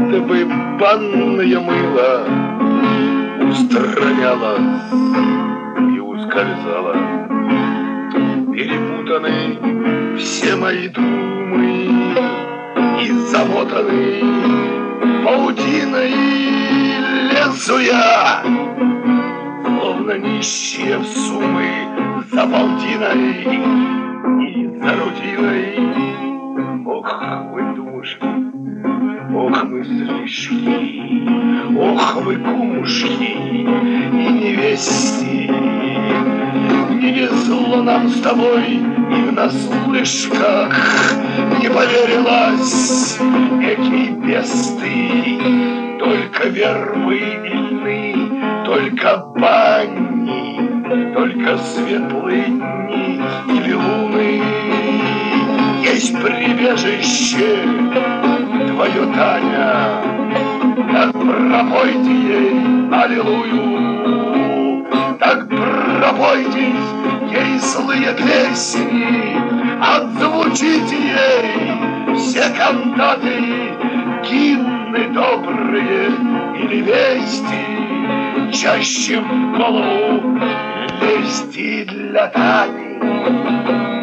будто бы банное мыло устранялось и ускользало. Перепутаны все мои думы и замотаны паутиной лезу я, словно нищие в суммы за полтиной и за рутиной. Ох, вы думушки, ох, мыслишки, ох, вы кумушки и невести. Не везло нам с тобой и в наслышках не поверилась, какие бесты. Только вербы и льны, только бани, только светлые дни или луны. Есть прибежище твое, Таня, так пропойте ей аллилуйю, так пропойтесь ей злые песни, отзвучите ей все кантаты, гимны добрые или вести, чаще в голову лести для Тани.